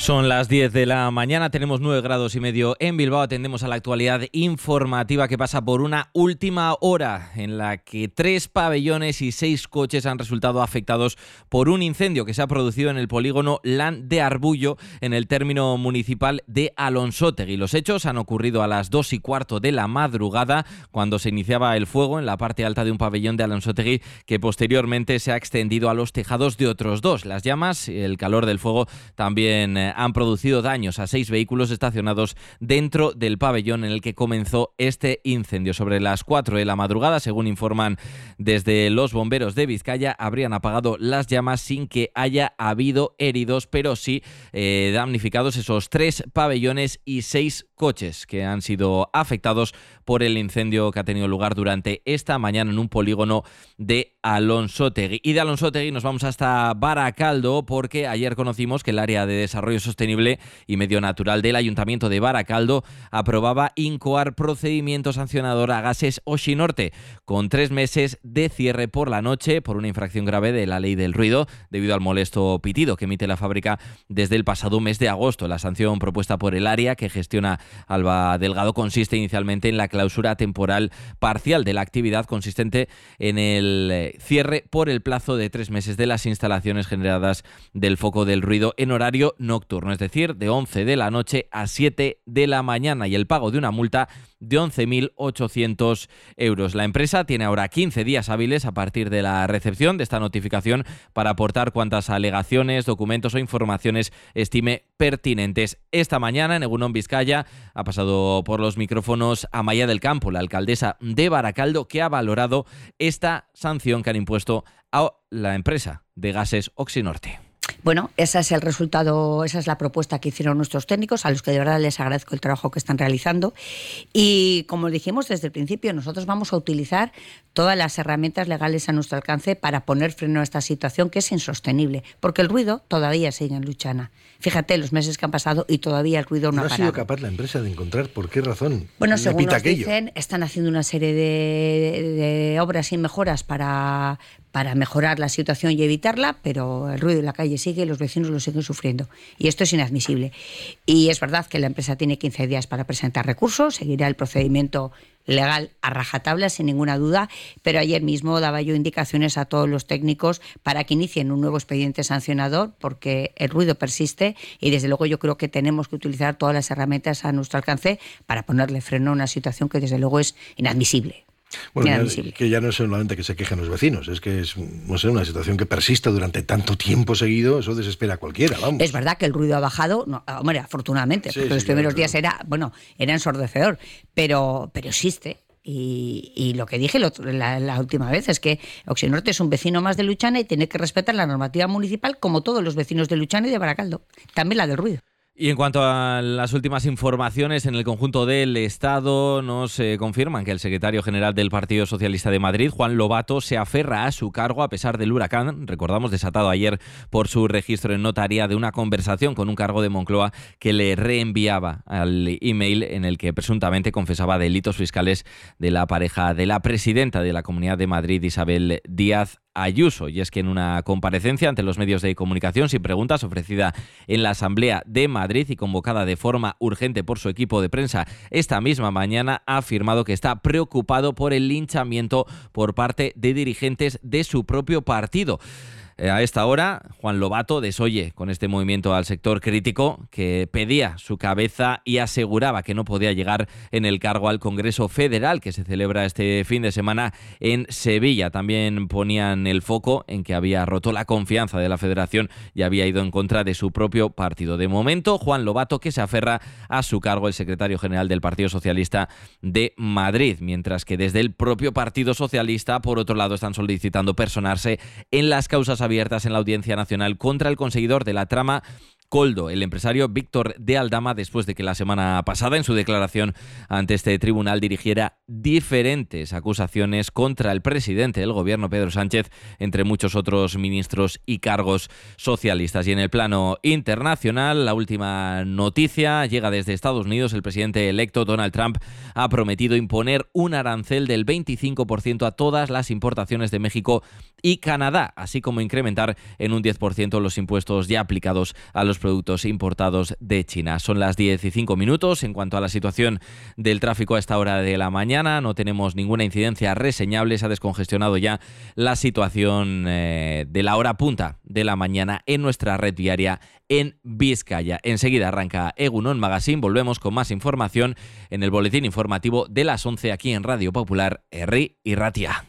Son las 10 de la mañana, tenemos 9 grados y medio en Bilbao. Atendemos a la actualidad informativa que pasa por una última hora en la que 3 pabellones y 6 coches han resultado afectados por un incendio que se ha producido en el polígono LAN de Arbullo, en el término municipal de Alonsotegi. Los hechos han ocurrido a las 2:15 de la madrugada, cuando se iniciaba el fuego en la parte alta de un pabellón de Alonsotegi, que posteriormente se ha extendido a los tejados de otros 2. Las llamas y el calor del fuego también han producido daños a 6 vehículos estacionados dentro del pabellón en el que comenzó este incendio. Sobre las 4 de la madrugada, según informan desde los bomberos de Vizcaya, habrían apagado las llamas sin que haya habido heridos, pero sí damnificados esos 3 pabellones y 6 coches que han sido afectados por el incendio que ha tenido lugar durante esta mañana en un polígono de Alonsotegi. Y de Alonsotegi nos vamos hasta Baracaldo, porque ayer conocimos que el área de desarrollo sostenible y medio natural del Ayuntamiento de Baracaldo aprobaba incoar procedimiento sancionador a Gases Oxinorte, con 3 meses de cierre por la noche por una infracción grave de la ley del ruido debido al molesto pitido que emite la fábrica desde el pasado mes de agosto. La sanción propuesta por el área que gestiona Alba Delgado consiste inicialmente en la clausura temporal parcial de la actividad, consistente en el cierre por el plazo de 3 meses de las instalaciones generadas del foco del ruido en horario nocturno, es decir, de 11 de la noche a 7 de la mañana, y el pago de una multa de 11.800 euros. La empresa tiene ahora 15 días hábiles a partir de la recepción de esta notificación para aportar cuantas alegaciones, documentos o informaciones estime pertinentes. Esta mañana en Egunon Vizcaya ha pasado por los micrófonos Amaia del Campo, la alcaldesa de Baracaldo, que ha valorado esta sanción que han impuesto a la empresa de Gases Oxinorte. Bueno, ese es el resultado, esa es la propuesta que hicieron nuestros técnicos, a los que de verdad les agradezco el trabajo que están realizando. Y como dijimos desde el principio, nosotros vamos a utilizar todas las herramientas legales a nuestro alcance para poner freno a esta situación, que es insostenible, porque el ruido todavía sigue en Luchana. Fíjate los meses que han pasado y todavía el ruido no ha parado. ¿No ha sido capaz la empresa de encontrar por qué razón? Bueno, según nos dicen, están haciendo una serie de obras y mejoras para mejorar la situación y evitarla, pero el ruido en la calle sigue y los vecinos lo siguen sufriendo. Y esto es inadmisible. Y es verdad que la empresa tiene 15 días para presentar recursos, seguirá el procedimiento legal a rajatabla, sin ninguna duda, pero ayer mismo daba yo indicaciones a todos los técnicos para que inicien un nuevo expediente sancionador, porque el ruido persiste y desde luego yo creo que tenemos que utilizar todas las herramientas a nuestro alcance para ponerle freno a una situación que desde luego es inadmisible. Bueno, que ya no es solamente que se quejen los vecinos, es que es, no sé, una situación que persista durante tanto tiempo seguido, eso desespera a cualquiera, vamos. Es verdad que el ruido ha bajado, no, hombre, afortunadamente, porque los primeros días era ensordecedor, pero existe. Y lo que dije la última vez es que Oxinorte es un vecino más de Luchana y tiene que respetar la normativa municipal, como todos los vecinos de Luchana y de Baracaldo, también la del ruido. Y en cuanto a las últimas informaciones, en el conjunto del Estado nos confirman que el secretario general del Partido Socialista de Madrid, Juan Lobato, se aferra a su cargo a pesar del huracán, recordamos, desatado ayer por su registro en notaría de una conversación con un cargo de Moncloa que le reenviaba al email en el que presuntamente confesaba delitos fiscales de la pareja de la presidenta de la Comunidad de Madrid, Isabel Díaz Ayuso. Y es que en una comparecencia ante los medios de comunicación sin preguntas ofrecida en la Asamblea de Madrid y convocada de forma urgente por su equipo de prensa esta misma mañana, ha afirmado que está preocupado por el linchamiento por parte de dirigentes de su propio partido. A esta hora, Juan Lobato desoye con este movimiento al sector crítico que pedía su cabeza y aseguraba que no podía llegar en el cargo al Congreso Federal que se celebra este fin de semana en Sevilla. También ponían el foco en que había roto la confianza de la Federación y había ido en contra de su propio partido. De momento, Juan Lobato, que se aferra a su cargo, el secretario general del Partido Socialista de Madrid, mientras que desde el propio Partido Socialista, por otro lado, están solicitando personarse en las causas abiertas en la Audiencia Nacional contra el conseguidor de la trama Coldo, el empresario Víctor de Aldama, después de que la semana pasada en su declaración ante este tribunal dirigiera diferentes acusaciones contra el presidente del gobierno, Pedro Sánchez, entre muchos otros ministros y cargos socialistas. Y en el plano internacional, la última noticia llega desde Estados Unidos. El presidente electo Donald Trump ha prometido imponer un arancel del 25% a todas las importaciones de México y Canadá, así como incrementar en un 10% los impuestos ya aplicados a los los productos importados de China. Son las 10:05 minutos. En cuanto a la situación del tráfico a esta hora de la mañana, no tenemos ninguna incidencia reseñable. Se ha descongestionado ya la situación de la hora punta de la mañana en nuestra red viaria en Vizcaya. Enseguida arranca Egunon Magazine. Volvemos con más información en el boletín informativo de las 11 aquí en Radio Popular, Herri y Ratia.